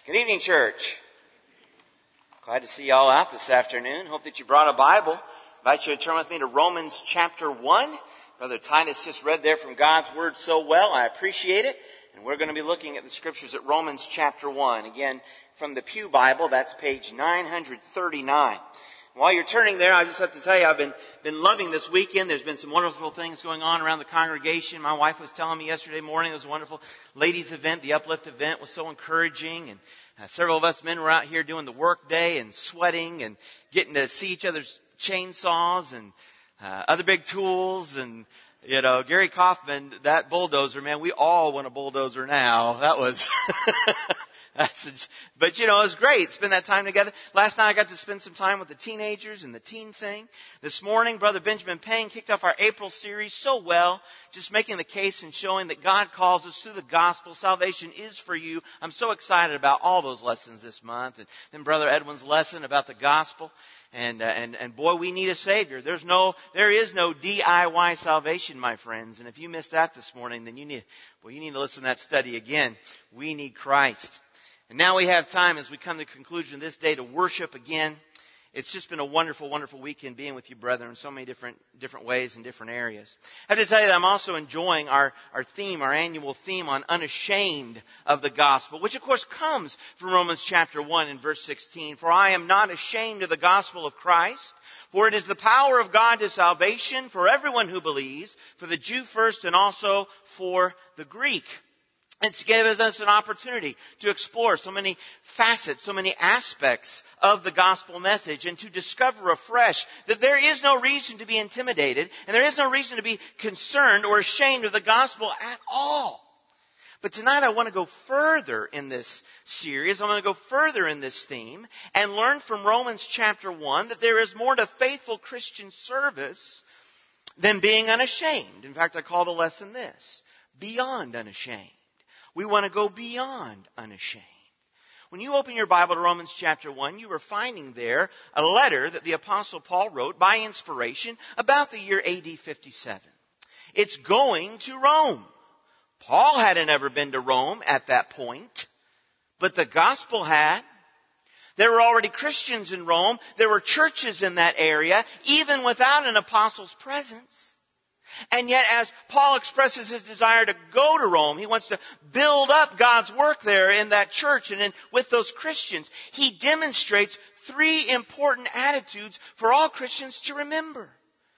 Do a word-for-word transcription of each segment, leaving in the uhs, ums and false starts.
Good evening, church. Glad to see you all out this afternoon. Hope that you brought a Bible. I invite you to turn with me to Romans chapter one. Brother Titus just read there from God's Word so well. I appreciate it. And we're going to be looking at the Scriptures at Romans chapter one. Again, from the Pew Bible, that's page nine thirty-nine. While you're turning there, I just have to tell you, I've been, been loving this weekend. There's been some wonderful things going on around the congregation. My wife was telling me yesterday morning, it was a wonderful ladies event. The Uplift event was so encouraging. And uh, several of us men were out here doing the work day and sweating and getting to see each other's chainsaws and uh, other big tools. And, you know, Gary Kaufman, that bulldozer, man, we all want a bulldozer now. That was... That's, but, you know, it was great. Spend that time together. Last night I got to spend some time with the teenagers and the teen thing. This morning, Brother Benjamin Payne kicked off our April series so well, just making the case and showing that God calls us through the gospel. Salvation is for you. I'm so excited about all those lessons this month. And then Brother Edwin's lesson about the gospel. And, uh, and, and boy, we need a Savior. There's no, there is no D I Y salvation, my friends. And if you missed that this morning, then you need, well, you need to listen to that study again. We need Christ. And now we have time as we come to the conclusion of this day to worship again. It's just been a wonderful, wonderful weekend being with you, brethren, in so many different different ways and different areas. I have to tell you that I'm also enjoying our, our theme, our annual theme on unashamed of the gospel, which of course comes from Romans chapter one and verse sixteen. For I am not ashamed of the gospel of Christ, for it is the power of God to salvation for everyone who believes, for the Jew first and also for the Greek. It's given us an opportunity to explore so many facets, so many aspects of the gospel message and to discover afresh that there is no reason to be intimidated and there is no reason to be concerned or ashamed of the gospel at all. But tonight I want to go further in this series. I want to go further in this theme and learn from Romans chapter one that there is more to faithful Christian service than being unashamed. In fact, I call the lesson this: beyond unashamed. We want to go beyond unashamed. When you open your Bible to Romans chapter one, you are finding there a letter that the Apostle Paul wrote by inspiration about the year A D fifty-seven. It's going to Rome. Paul hadn't ever been to Rome at that point, but the gospel had. There were already Christians in Rome. There were churches in that area, even without an apostle's presence. And yet, as Paul expresses his desire to go to Rome, he wants to build up God's work there in that church and in, with those Christians. He demonstrates three important attitudes for all Christians to remember.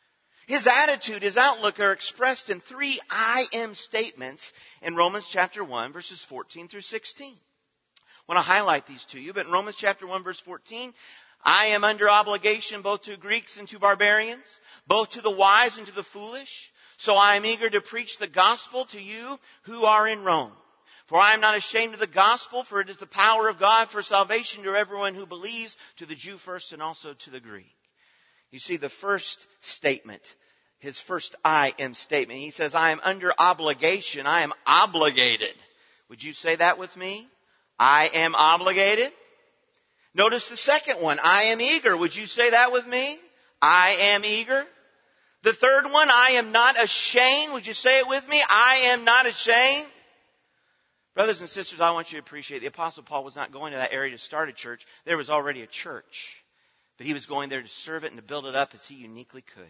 His attitude, his outlook are expressed in three I am statements in Romans chapter one, verses fourteen through sixteen. I want to highlight these to you, but in Romans chapter one, verse fourteen, I am under obligation both to Greeks and to barbarians, both to the wise and to the foolish. So I am eager to preach the gospel to you who are in Rome. For I am not ashamed of the gospel, for it is the power of God for salvation to everyone who believes, to the Jew first and also to the Greek. You see, the first statement, his first I am statement, he says, I am under obligation. I am obligated. Would you say that with me? I am obligated. Notice the second one, I am eager. Would you say that with me? I am eager. The third one, I am not ashamed. Would you say it with me? I am not ashamed. Brothers and sisters, I want you to appreciate the Apostle Paul was not going to that area to start a church. There was already a church. But he was going there to serve it and to build it up as he uniquely could.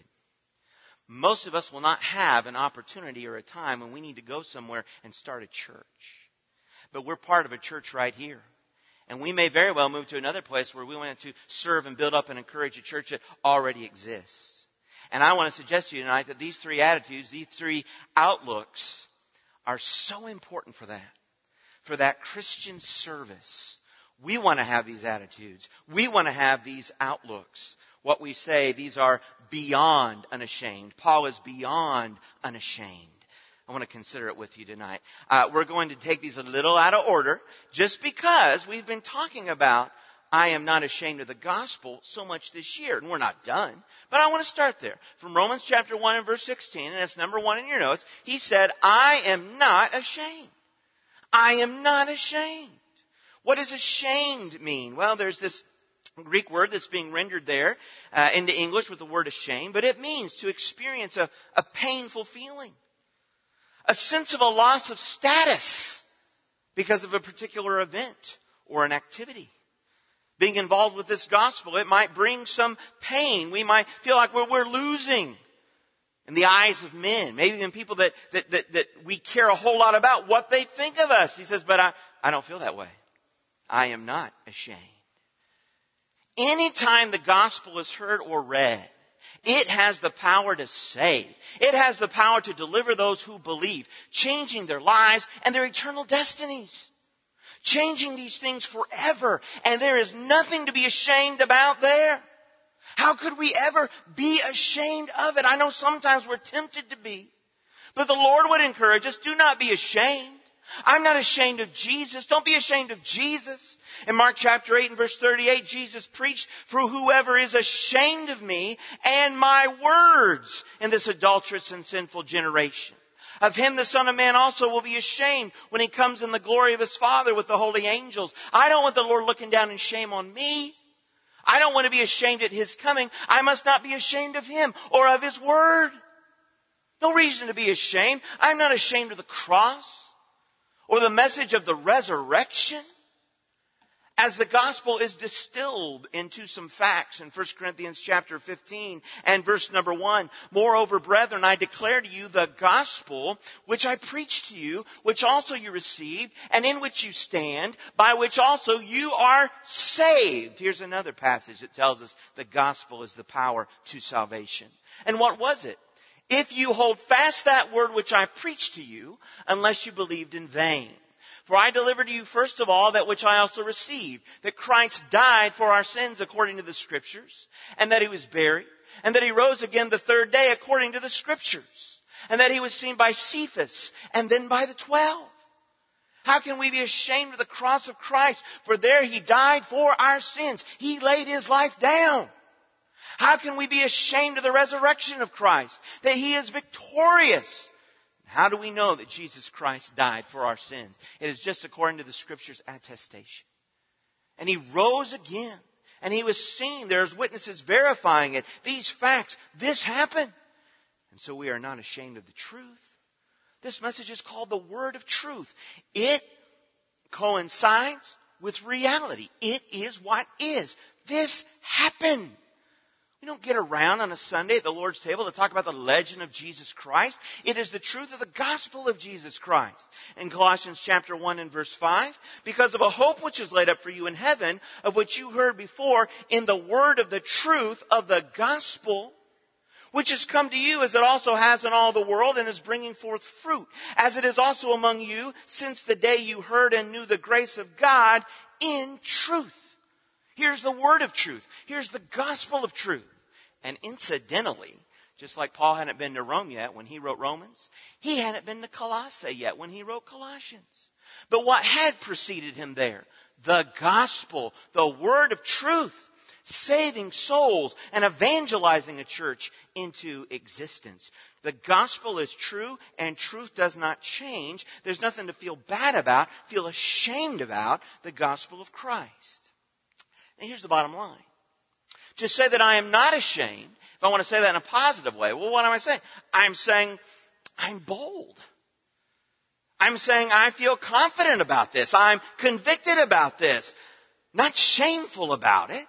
Most of us will not have an opportunity or a time when we need to go somewhere and start a church. But we're part of a church right here. And we may very well move to another place where we want to serve and build up and encourage a church that already exists. And I want to suggest to you tonight that these three attitudes, these three outlooks are so important for that. For that Christian service. We want to have these attitudes. We want to have these outlooks. What we say, these are beyond unashamed. Paul is beyond unashamed. I want to consider it with you tonight. Uh, we're going to take these a little out of order just because we've been talking about I am not ashamed of the gospel so much this year. And we're not done. But I want to start there. From Romans chapter one and verse sixteen, and that's number one in your notes, he said, I am not ashamed. I am not ashamed. What does ashamed mean? Well, there's this Greek word that's being rendered there uh, into English with the word ashamed, but it means to experience a, a painful feeling. A sense of a loss of status because of a particular event or an activity. Being involved with this gospel, it might bring some pain. We might feel like we're, we're losing in the eyes of men. Maybe even people that, that, that, that we care a whole lot about what they think of us. He says, but I, I don't feel that way. I am not ashamed. Anytime the gospel is heard or read, it has the power to save. It has the power to deliver those who believe, changing their lives and their eternal destinies. Changing these things forever. And there is nothing to be ashamed about there. How could we ever be ashamed of it? I know sometimes we're tempted to be. But the Lord would encourage us, do not be ashamed. I'm not ashamed of Jesus. Don't be ashamed of Jesus. In Mark chapter eight and verse thirty-eight, Jesus preached, for whoever is ashamed of me and my words in this adulterous and sinful generation. Of him the Son of Man also will be ashamed when he comes in the glory of his Father with the holy angels. I don't want the Lord looking down in shame on me. I don't want to be ashamed at his coming. I must not be ashamed of him or of his word. No reason to be ashamed. I'm not ashamed of the cross or the message of the resurrection. As the gospel is distilled into some facts in First Corinthians chapter fifteen and verse number one. Moreover, brethren, I declare to you the gospel which I preached to you, which also you received, and in which you stand, by which also you are saved. Here's another passage that tells us the gospel is the power to salvation. And what was it? If you hold fast that word which I preached to you, unless you believed in vain. For I delivered to you first of all that which I also received, that Christ died for our sins according to the Scriptures, and that he was buried, and that he rose again the third day according to the Scriptures, and that he was seen by Cephas, and then by the twelve. How can we be ashamed of the cross of Christ? For there he died for our sins. He laid his life down. How can we be ashamed of the resurrection of Christ? That he is victorious. How do we know that Jesus Christ died for our sins? It is just according to the Scripture's attestation. And he rose again. And he was seen. There's witnesses verifying it. These facts, this happened. And so we are not ashamed of the truth. This message is called the Word of Truth. It coincides with reality. It is what is. This happened. We don't get around on a Sunday at the Lord's table to talk about the legend of Jesus Christ. It is the truth of the gospel of Jesus Christ. In Colossians chapter one and verse five, because of a hope which is laid up for you in heaven, of which you heard before in the word of the truth of the gospel, which has come to you as it also has in all the world and is bringing forth fruit, as it is also among you since the day you heard and knew the grace of God in truth. Here's the word of truth. Here's the gospel of truth. And incidentally, just like Paul hadn't been to Rome yet when he wrote Romans, he hadn't been to Colossae yet when he wrote Colossians. But what had preceded him there? The gospel, the word of truth, saving souls and evangelizing a church into existence. The gospel is true and truth does not change. There's nothing to feel bad about, feel ashamed about the gospel of Christ. And here's the bottom line. To say that I am not ashamed, if I want to say that in a positive way, well, what am I saying? I'm saying I'm bold. I'm saying I feel confident about this. I'm convicted about this. Not shameful about it.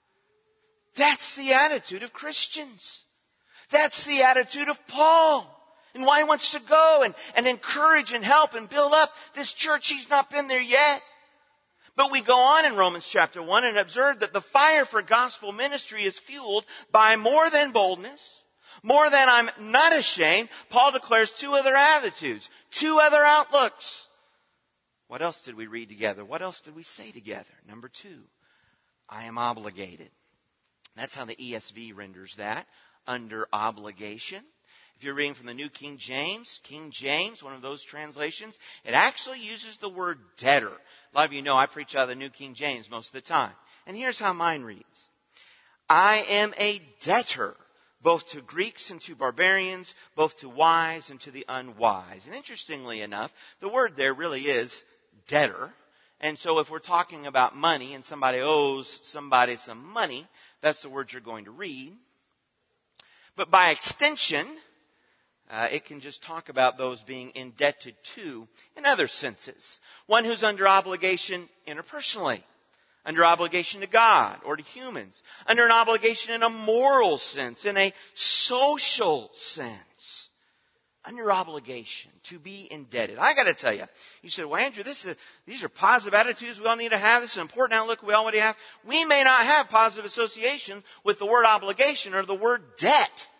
That's the attitude of Christians. That's the attitude of Paul. And why he wants to go and, and encourage and help and build up this church. He's not been there yet. But we go on in Romans chapter one and observe that the fire for gospel ministry is fueled by more than boldness, more than I'm not ashamed. Paul declares two other attitudes, two other outlooks. What else did we read together? What else did we say together? Number two, I am obligated. That's how the E S V renders that, under obligation. If you're reading from the New King James, King James, one of those translations, it actually uses the word debtor. A lot of you know I preach out of the New King James most of the time. And here's how mine reads. I am a debtor, both to Greeks and to barbarians, both to wise and to the unwise. And interestingly enough, the word there really is debtor. And so if we're talking about money and somebody owes somebody some money, that's the word you're going to read. But by extension, Uh, it can just talk about those being indebted to in other senses. One who's under obligation interpersonally, under obligation to God or to humans, under an obligation in a moral sense, in a social sense, under obligation to be indebted. I got to tell you, you said, well, Andrew, this is, these are positive attitudes we all need to have. This is an important outlook we all need to have. We may not have positive association with the word obligation or the word debt.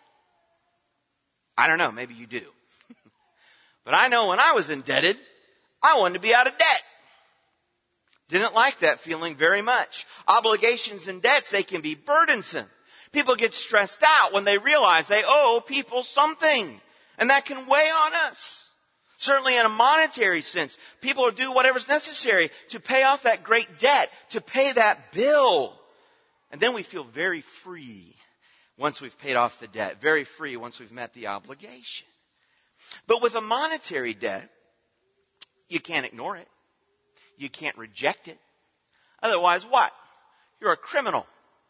I don't know, maybe you do. But I know when I was indebted, I wanted to be out of debt. Didn't like that feeling very much. Obligations and debts, they can be burdensome. People get stressed out when they realize they owe people something. And that can weigh on us. Certainly in a monetary sense, people will do whatever's necessary to pay off that great debt, to pay that bill. And then we feel very free once we've paid off the debt, very free once we've met the obligation. But with a monetary debt, you can't ignore it. You can't reject it. Otherwise, what? You're a criminal.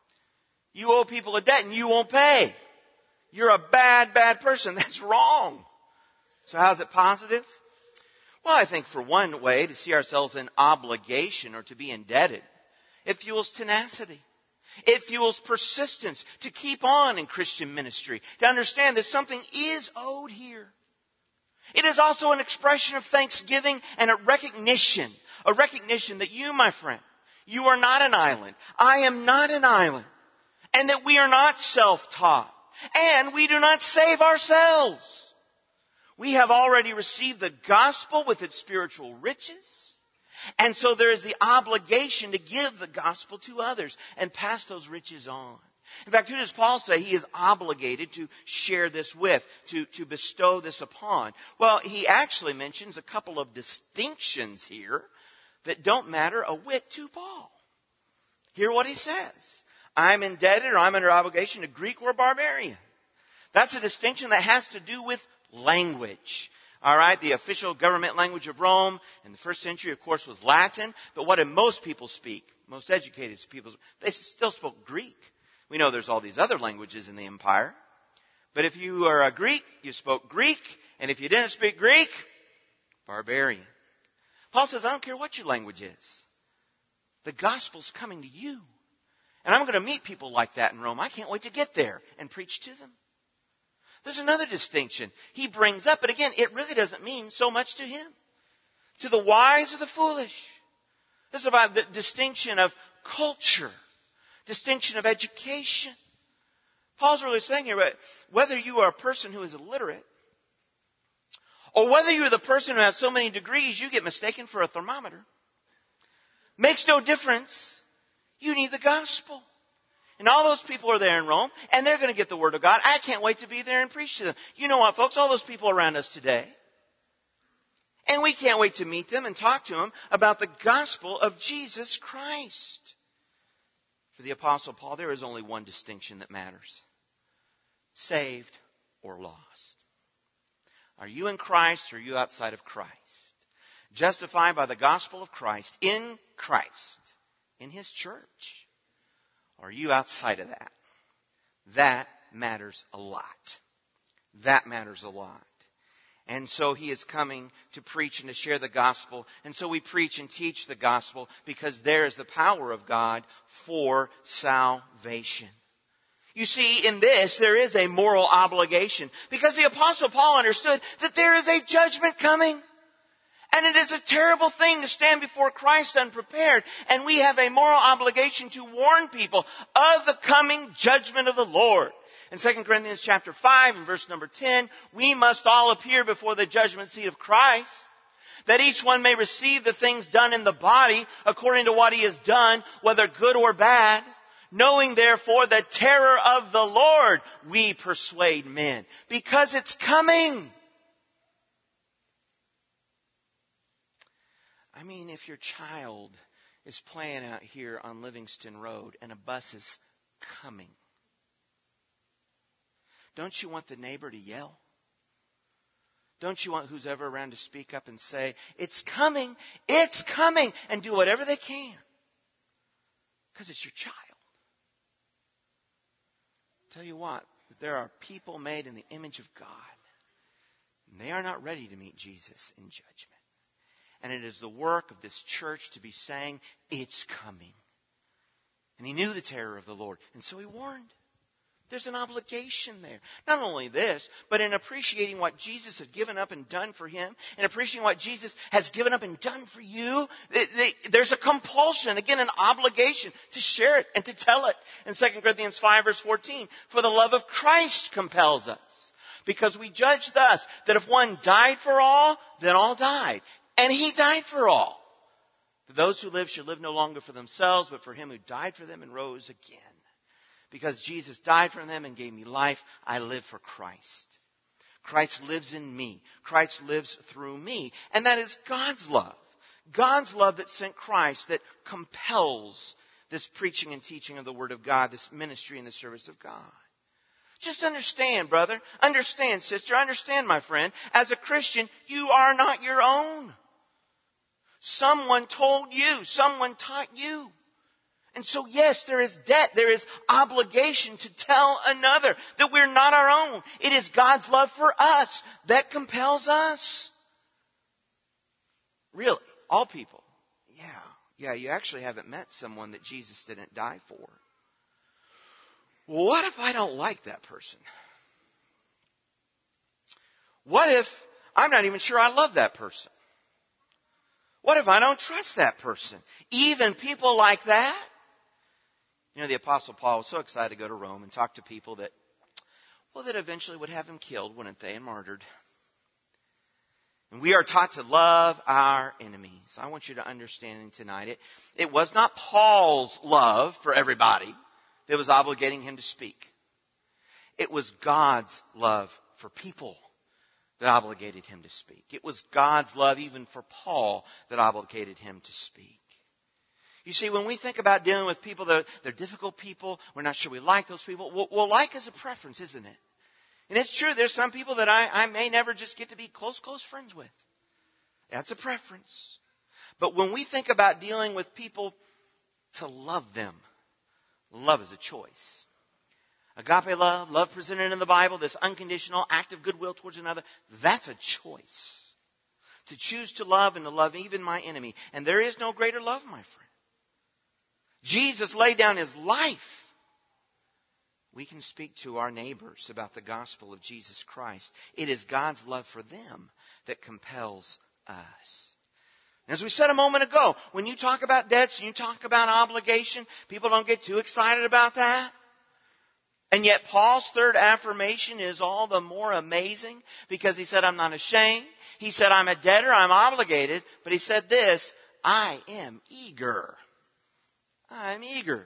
You owe people a debt and you won't pay. You're a bad, bad person. That's wrong. So how's it positive? Well, I think for one way to see ourselves in obligation or to be indebted, it fuels tenacity. It fuels persistence to keep on in Christian ministry, to understand that something is owed here. It is also an expression of thanksgiving and a recognition, a recognition that you, my friend, you are not an island. I am not an island. And that we are not self-taught. And we do not save ourselves. We have already received the gospel with its spiritual riches. And so there is the obligation to give the gospel to others and pass those riches on. In fact, who does Paul say he is obligated to share this with, to, to bestow this upon? Well, he actually mentions a couple of distinctions here that don't matter a whit to Paul. Hear what he says. I'm indebted or I'm under obligation to Greek or barbarian. That's a distinction that has to do with language. All right, the official government language of Rome in the first century, of course, was Latin. But what did most people speak? Most educated people, they still spoke Greek. We know there's all these other languages in the empire. But if you are a Greek, you spoke Greek. And if you didn't speak Greek, barbarian. Paul says, I don't care what your language is. The gospel's coming to you. And I'm going to meet people like that in Rome. I can't wait to get there and preach to them. There's another distinction he brings up, but again, it really doesn't mean so much to him. To the wise or the foolish. This is about the distinction of culture, distinction of education. Paul's really saying here, whether you are a person who is illiterate, or whether you're the person who has so many degrees you get mistaken for a thermometer, makes no difference. You need the gospel. And all those people are there in Rome, and they're going to get the word of God. I can't wait to be there and preach to them. You know what, folks? All those people around us today. And we can't wait to meet them and talk to them about the gospel of Jesus Christ. For the Apostle Paul, there is only one distinction that matters. Saved or lost. Are you in Christ or are you outside of Christ? Justified by the gospel of Christ, in Christ, in His church. Or are you outside of that? That matters a lot. That matters a lot. And so he is coming to preach and to share the gospel. And so we preach and teach the gospel because there is the power of God for salvation. You see, in this, there is a moral obligation because the Apostle Paul understood that there is a judgment coming. And it is a terrible thing to stand before Christ unprepared. And we have a moral obligation to warn people of the coming judgment of the Lord. In Second Corinthians chapter five and verse number ten, we must all appear before the judgment seat of Christ, that each one may receive the things done in the body according to what he has done, whether good or bad. Knowing therefore the terror of the Lord, we persuade men. Because it's coming. I mean, if your child is playing out here on Livingston Road and a bus is coming, don't you want the neighbor to yell? Don't you want who's ever around to speak up and say, it's coming, it's coming, and do whatever they can? Because it's your child. Tell you what, there are people made in the image of God. And they are not ready to meet Jesus in judgment. And it is the work of this church to be saying, it's coming. And he knew the terror of the Lord, and so he warned. There's an obligation there. Not only this, but in appreciating what Jesus had given up and done for him, and appreciating what Jesus has given up and done for you, they, they, there's a compulsion, again, an obligation to share it and to tell it. In Second Corinthians five, verse fourteen, for the love of Christ compels us, because we judge thus, that if one died for all, then all died. And he died for all. For those who live should live no longer for themselves, but for him who died for them and rose again. Because Jesus died for them and gave me life, I live for Christ. Christ lives in me. Christ lives through me. And that is God's love. God's love that sent Christ, that compels this preaching and teaching of the Word of God, this ministry in the service of God. Just understand, brother. Understand, sister. Understand, my friend. As a Christian, you are not your own. Someone told you. Someone taught you. And so, yes, there is debt, there is obligation to tell another that we're not our own. It is God's love for us that compels us. Really, all people. Yeah, yeah, you actually haven't met someone that Jesus didn't die for. Well, what if I don't like that person? What if I'm not even sure I love that person? What if I don't trust that person? Even people like that? You know, the Apostle Paul was so excited to go to Rome and talk to people that, well, that eventually would have him killed, wouldn't they, and martyred. And we are taught to love our enemies. I want you to understand tonight, it, it was not Paul's love for everybody that was obligating him to speak. It was God's love for people that obligated him to speak. It was God's love even for Paul that obligated him to speak. You see, when we think about dealing with people that are, they're difficult people, we're not sure we like those people. Well, well, like is a preference, isn't it? And it's true, there's some people that I, I may never just get to be close, close friends with. That's a preference. But when we think about dealing with people, to love them, love is a choice. Agape love, love presented in the Bible, this unconditional act of goodwill towards another, that's a choice. To choose to love and to love even my enemy. And there is no greater love, my friend. Jesus laid down his life. We can speak to our neighbors about the gospel of Jesus Christ. It is God's love for them that compels us. As we said a moment ago, when you talk about debts and you talk about obligation, people don't get too excited about that. And yet Paul's third affirmation is all the more amazing because he said, I'm not ashamed. He said, I'm a debtor, I'm obligated. But he said this, I am eager. I'm eager.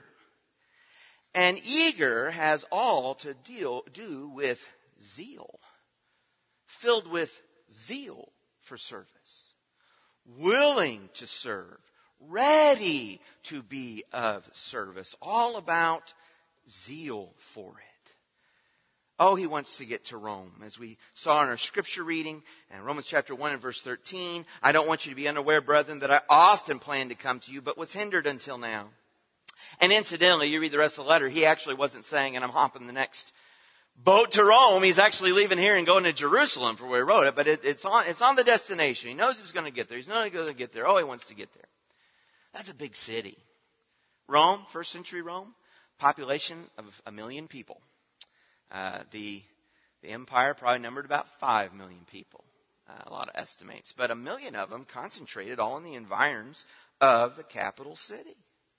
And eager has all to deal, do with zeal. Filled with zeal for service. Willing to serve. Ready to be of service. All about zeal for it. Oh, he wants to get to Rome. As we saw in our scripture reading, in Romans chapter one and verse thirteen, I don't want you to be unaware, brethren, that I often planned to come to you, but was hindered until now. And incidentally, you read the rest of the letter, he actually wasn't saying, and I'm hopping the next boat to Rome. He's actually leaving here and going to Jerusalem for where he wrote it, but it, it's on it's on the destination. He knows he's going to get there. He's not going to get there. Oh, he wants to get there. That's a big city. Rome, first century Rome, population of a million people. Uh, the, the empire probably numbered about five million people. Uh, a lot of estimates. But a million of them concentrated all in the environs of the capital city.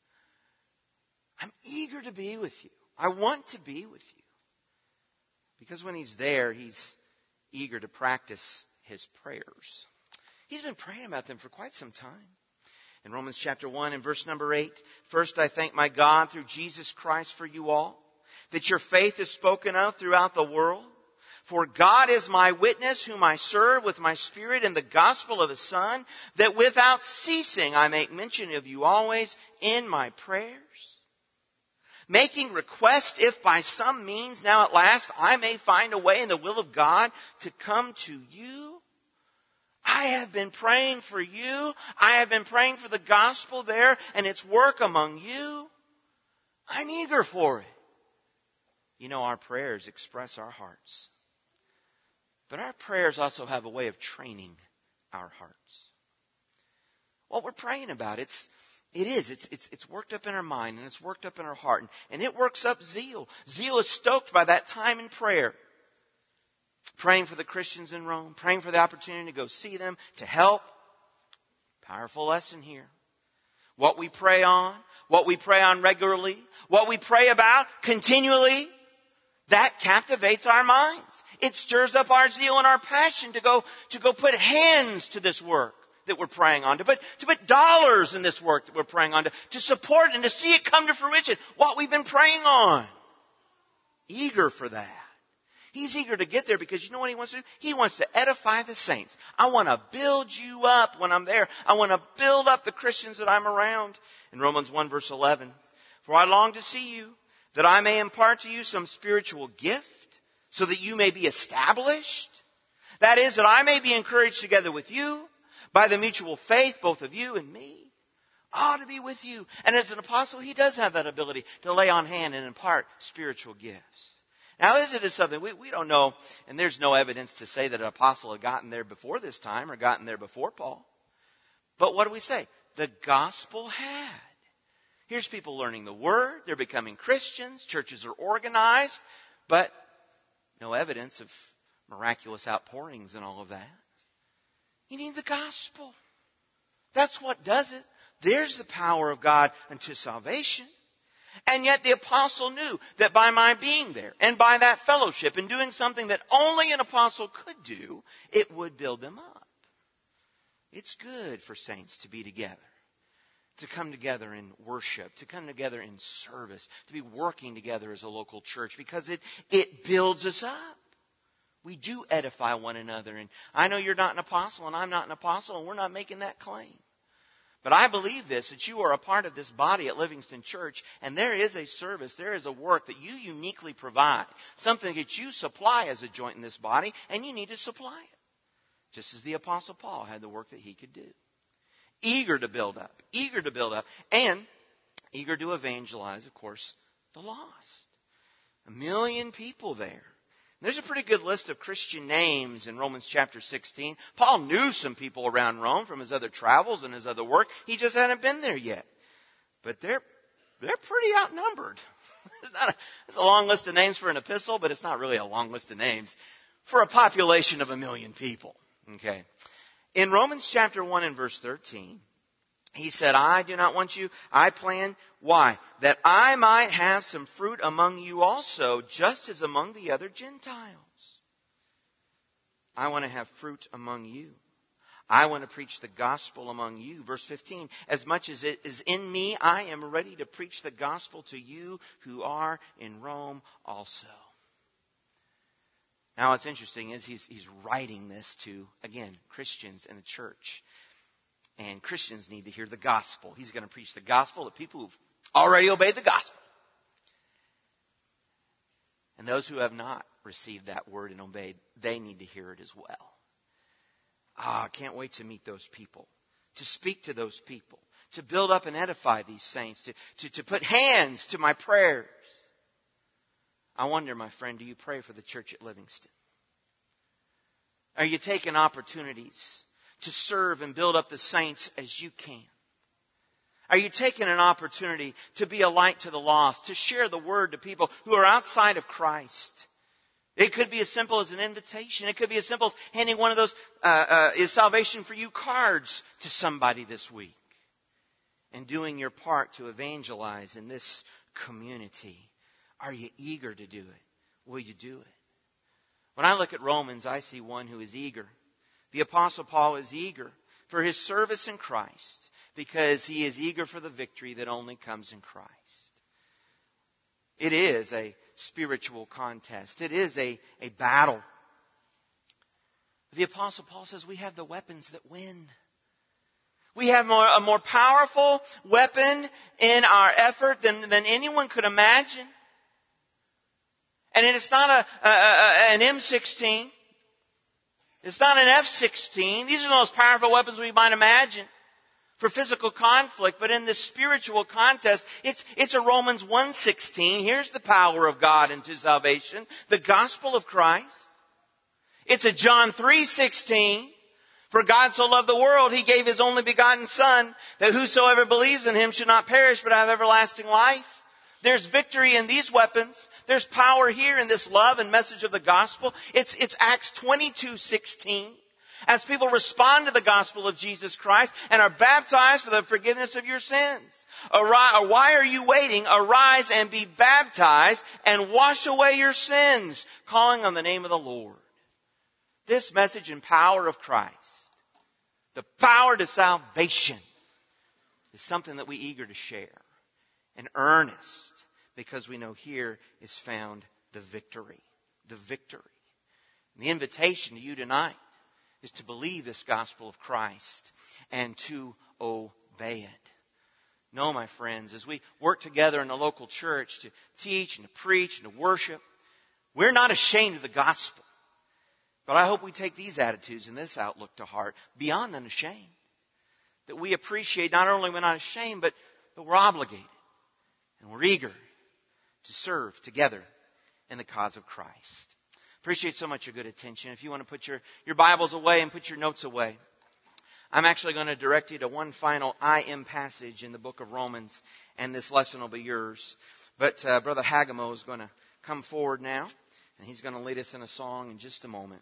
I'm eager to be with you. I want to be with you. Because when he's there, he's eager to practice his prayers. He's been praying about them for quite some time. In Romans chapter one and verse number eight, first I thank my God through Jesus Christ for you all, that your faith is spoken of throughout the world. For God is my witness, whom I serve with my spirit in the gospel of his Son, that without ceasing I make mention of you always in my prayers. Making request, if by some means now at last I may find a way in the will of God to come to you. I have been praying for you. I have been praying for the gospel there and its work among you. I'm eager for it. You know, our prayers express our hearts. But our prayers also have a way of training our hearts. What we're praying about, it's It is. It's, it's, it's worked up in our mind and it's worked up in our heart. And, and it works up zeal. Zeal is stoked by that time in prayer. Praying for the Christians in Rome. Praying for the opportunity to go see them, to help. Powerful lesson here. What we pray on, what we pray on regularly, what we pray about continually, that captivates our minds. It stirs up our zeal and our passion to go, to go put hands to this work that we're praying on, to put, to put dollars in this work that we're praying on, to, to support and to see it come to fruition, what we've been praying on. Eager for that. He's eager to get there because you know what he wants to do? He wants to edify the saints. I want to build you up when I'm there. I want to build up the Christians that I'm around. In Romans one verse eleven, for I long to see you, that I may impart to you some spiritual gift, so that you may be established. That is, that I may be encouraged together with you, by the mutual faith, both of you and me. Oh, to be with you. And as an apostle, he does have that ability to lay on hand and impart spiritual gifts. Now, is it something we, we don't know, and there's no evidence to say that an apostle had gotten there before this time or gotten there before Paul. But what do we say? The gospel had. Here's people learning the word. They're becoming Christians. Churches are organized. But no evidence of miraculous outpourings and all of that. You need the gospel. That's what does it. There's the power of God unto salvation. And yet the apostle knew that by my being there and by that fellowship and doing something that only an apostle could do, it would build them up. It's good for saints to be together, to come together in worship, to come together in service, to be working together as a local church because it, it builds us up. We do edify one another. And I know you're not an apostle and I'm not an apostle and we're not making that claim. But I believe this, that you are a part of this body at Livingston Church, and there is a service, there is a work that you uniquely provide, something that you supply as a joint in this body, and you need to supply it. Just as the Apostle Paul had the work that he could do. Eager to build up, eager to build up, and eager to evangelize, of course, the lost. A million people there. There's a pretty good list of Christian names in Romans chapter sixteen. Paul knew some people around Rome from his other travels and his other work. He just hadn't been there yet. But they're they're pretty outnumbered. It's, not a, it's a long list of names for an epistle, but it's not really a long list of names for a population of a million people. Okay. In Romans chapter one and verse thirteen, he said, I do not want you, I plan. Why? That I might have some fruit among you also, just as among the other Gentiles. I want to have fruit among you. I want to preach the gospel among you. Verse fifteen, as much as it is in me, I am ready to preach the gospel to you who are in Rome also. Now what's interesting is he's, he's writing this to, again, Christians in the church. And Christians need to hear the gospel. He's going to preach the gospel to people who've already obeyed the gospel. And those who have not received that word and obeyed, they need to hear it as well. Ah, I can't wait to meet those people, to speak to those people, to build up and edify these saints, to, to, to put hands to my prayers. I wonder, my friend, do you pray for the church at Livingston? Are you taking opportunities to serve and build up the saints as you can? Are you taking an opportunity to be a light to the lost, to share the word to people who are outside of Christ? It could be as simple as an invitation. It could be as simple as handing one of those uh, uh, is salvation for you cards to somebody this week. And doing your part to evangelize in this community. Are you eager to do it? Will you do it? When I look at Romans, I see one who is eager. The Apostle Paul is eager for his service in Christ because he is eager for the victory that only comes in Christ. It is a spiritual contest. It is a, a battle. The Apostle Paul says we have the weapons that win. We have more, a more powerful weapon in our effort than, than anyone could imagine. And it's not a, a, a an M sixteen. It's not an F sixteen. These are the most powerful weapons we might imagine for physical conflict. But in this spiritual contest, it's, it's a Romans one sixteen. Here's the power of God into salvation. The gospel of Christ. It's a John three sixteen. For God so loved the world, He gave His only begotten Son, that whosoever believes in Him should not perish, but have everlasting life. There's victory in these weapons. There's power here in this love and message of the gospel. It's, it's Acts twenty-two sixteen. As people respond to the gospel of Jesus Christ and are baptized for the forgiveness of your sins. Arise, why are you waiting? Arise and be baptized and wash away your sins, calling on the name of the Lord. This message and power of Christ, the power to salvation, is something that we eager to share and earnest, because we know here is found the victory. The victory. And the invitation to you tonight is to believe this gospel of Christ and to obey it. No, my friends, as we work together in the local church to teach and to preach and to worship, we're not ashamed of the gospel. But I hope we take these attitudes and this outlook to heart, beyond unashamed. That we appreciate not only we're not ashamed, but, but we're obligated. And we're eager to serve together in the cause of Christ. Appreciate so much your good attention. If you want to put your, your Bibles away and put your notes away, I'm actually going to direct you to one final I am passage in the book of Romans, and this lesson will be yours. But uh, Brother Hagamo is going to come forward now, and he's going to lead us in a song in just a moment.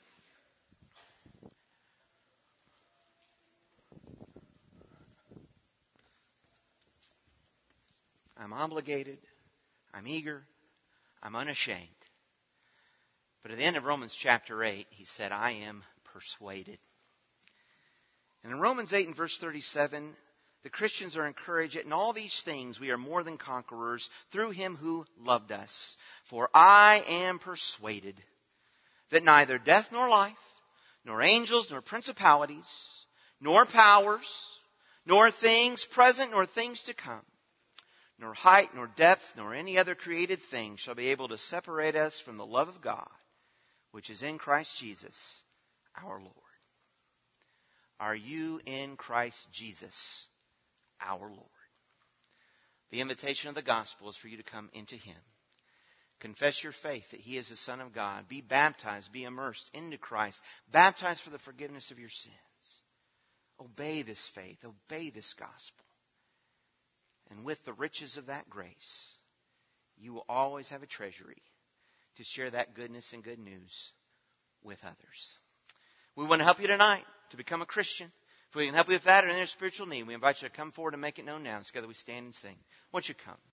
I'm obligated, I'm eager, I'm unashamed. But at the end of Romans chapter eight, he said, I am persuaded. And in Romans eight and verse thirty-seven, the Christians are encouraged that in all these things we are more than conquerors through Him who loved us. For I am persuaded that neither death nor life, nor angels, nor principalities, nor powers, nor things present, nor things to come, nor height, nor depth, nor any other created thing shall be able to separate us from the love of God, which is in Christ Jesus, our Lord. Are you in Christ Jesus, our Lord? The invitation of the gospel is for you to come into Him. Confess your faith that He is the Son of God. Be baptized, be immersed into Christ. Baptized for the forgiveness of your sins. Obey this faith. Obey this gospel. And with the riches of that grace, you will always have a treasury to share that goodness and good news with others. We want to help you tonight to become a Christian. If we can help you with that or any spiritual need, we invite you to come forward and make it known now. Together we stand and sing. Won't you come?